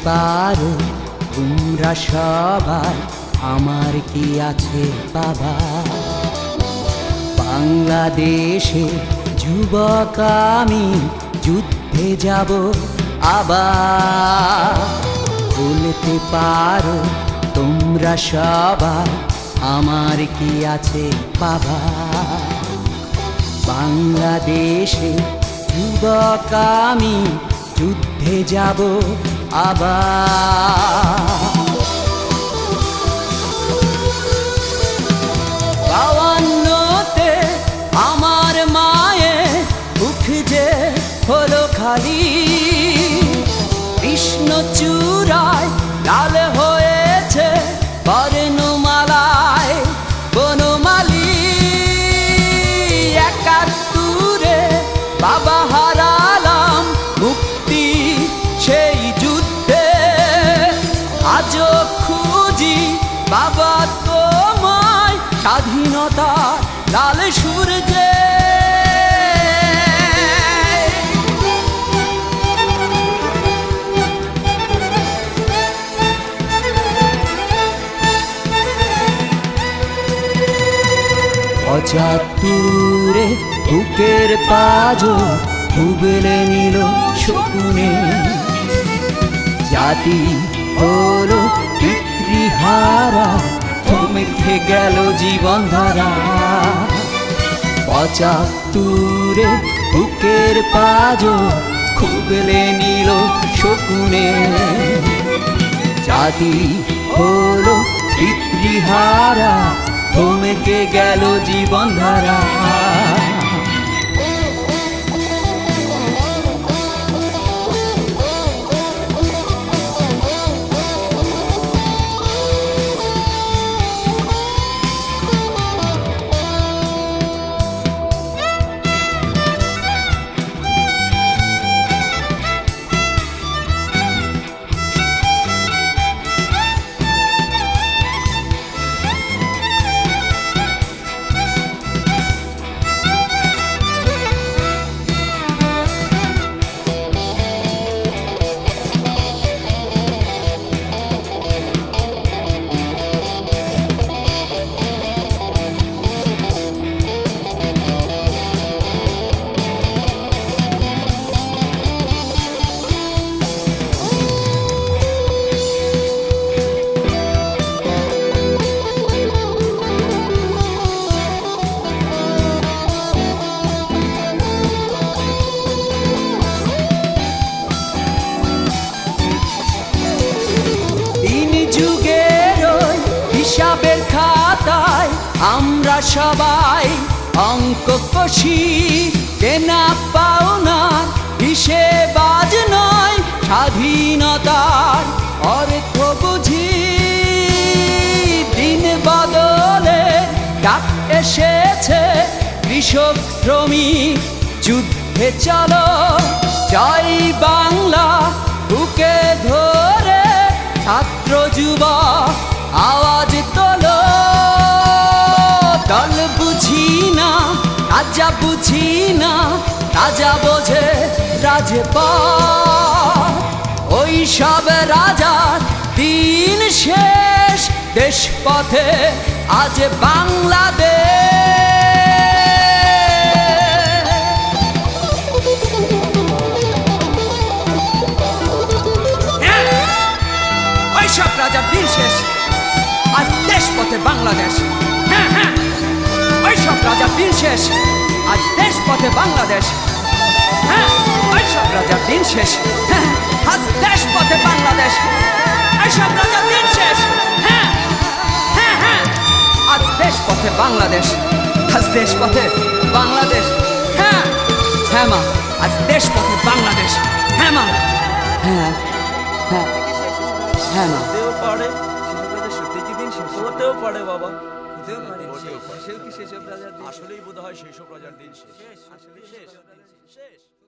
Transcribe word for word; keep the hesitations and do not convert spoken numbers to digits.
পারো তোমরা সবাই আমার কি আছে বাবা। বাংলাদেশে যুবক আমি যুদ্ধে যাব আবার। বলতে পারো তোমরা সবাই আমার কি আছে বাবা। বাংলাদেশে যুবক আমি যুদ্ধে যাব আবার। বাউান্নতে আমার মায়ের মুখ যে হলো খালি, কৃষ্ণচূড়ায় লাল হয়েছে বর্ণমালায় বনমালী। একাত্তরে বাবা হারালাম মুক্তি সেই যুদ্ধে, আজও খুঁজি বাবা তোমায় স্বাধীনতার লাল সূর্যে। পঁচাত্তরে বুকের পাঁজর ডুবলে নিল শকুনে, জাতি হলো পিতৃহারা থমকে গেল জীবনধারা। পঁচাত্তরে বুকের পাঁজর খুবলে নিল শকুনে, জাতি হলো পিতৃহারা থমকে গেল জীবনধারা। হিসাবের খাতায় আমরা সবাই অঙ্ক কষি, দেনা পাওনার হিসেব আজ নয় স্বাধীনতার অর্থ বুঝি। দিন বদলে ডাক এসেছে কৃষক শ্রমিক যুদ্ধে চলো, জয় বাংলা বুকে ধরে ছাত্র যুবক আওয়াজ তোলো। দল বুঝি না রাজা বুঝি না, রাজা বোঝে রাজপথ। ওই সব রাজার দিন শেষ, দেশ পথে আজ বাংলাদেশ। ওই সব রাজার দিন শেষ, আজ দেশ পথে বাংলাদেশ। হ্যাঁ হ্যাঁ, ওই সব রাজার দিন শেষ, আজ দেশ পথে বাংলাদেশ। হ্যাঁ, ওই সব রাজার দিন শেষ, হ্যাঁ আজ দেশ পথে বাংলাদেশ। ওই সব রাজার দিন শেষ, হ্যাঁ হ্যাঁ হ্যাঁ, আজ দেশ পথে বাংলাদেশ। আজ দেশ পথে বাংলাদেশ। হ্যাঁ হ্যাঁ মা, আজ দেশ পথে বাংলাদেশ। হ্যাঁ মা, হ্যাঁ হ্যাঁ হ্যাঁ মা। হতেও পারে বাবা, হতেও পারে। সেও কি সেসব রাজার দিন? আসলেই বোধ হয় সেসব রাজার দিন শেষ। শেষ।